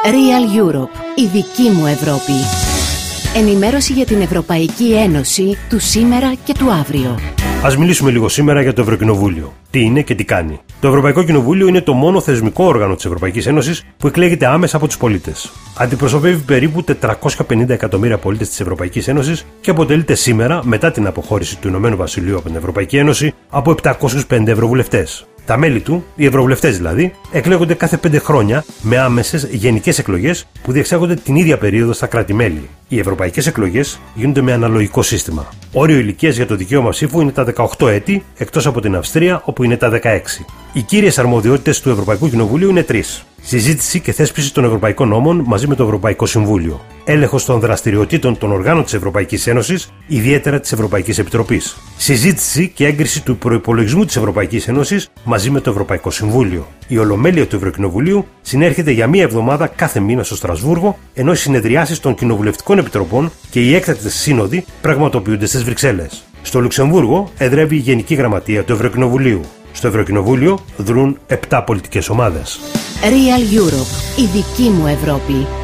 Real Europe, η δική μου Ευρώπη. Ενημέρωση για την Ευρωπαϊκή Ένωση του σήμερα και του αύριο. Ας μιλήσουμε λίγο σήμερα για το Ευρωκοινοβούλιο. Τι είναι και τι κάνει. Το Ευρωπαϊκό Κοινοβούλιο είναι το μόνο θεσμικό όργανο της Ευρωπαϊκής Ένωσης που εκλέγεται άμεσα από τους πολίτες. Αντιπροσωπεύει περίπου 450 εκατομμύρια πολίτες της Ευρωπαϊκής Ένωσης και αποτελείται σήμερα, μετά την αποχώρηση του Ηνωμένου Βασιλείου από την Ευρωπαϊκή Ένωση, από 705 ευρωβουλευτές. Τα μέλη του, οι ευρωβουλευτές δηλαδή, εκλέγονται κάθε 5 χρόνια με άμεσες γενικές εκλογές που διεξάγονται την ίδια περίοδο στα κράτη-μέλη. Οι ευρωπαϊκές εκλογές γίνονται με αναλογικό σύστημα. Όριο ηλικίας για το δικαίωμα ψήφου είναι τα 18 έτη, εκτός από την Αυστρία, όπου είναι τα 16. Οι κύριες αρμοδιότητες του Ευρωπαϊκού Κοινοβουλίου είναι 3. Συζήτηση και θέσπιση των ευρωπαϊκών νόμων μαζί με το Ευρωπαϊκό Συμβούλιο. Έλεγχος των δραστηριοτήτων των οργάνων της Ευρωπαϊκής Ένωσης, ιδιαίτερα της Ευρωπαϊκής Επιτροπής. Συζήτηση και έγκριση του προϋπολογισμού της Ευρωπαϊκής Ένωσης μαζί με το Ευρωπαϊκό Συμβούλιο. Η Ολομέλεια του Ευρωκοινοβουλίου συνέρχεται για μία εβδομάδα κάθε μήνα στο Στρασβούργο, ενώ οι συνεδριάσεις των κοινοβουλευτικών επιτροπών και οι έκτακτες σύνοδοι πραγματοποιούνται στις Βρυξέλλες. Στο Λουξεμβούργο εδρεύει η Γενική Γραμματεία του Ευρωκοινοβουλίου. Στο Ευρωκοινοβούλιο δρούν 7 πολιτικές ομάδες. Real Europe, η δική μου Ευρώπη.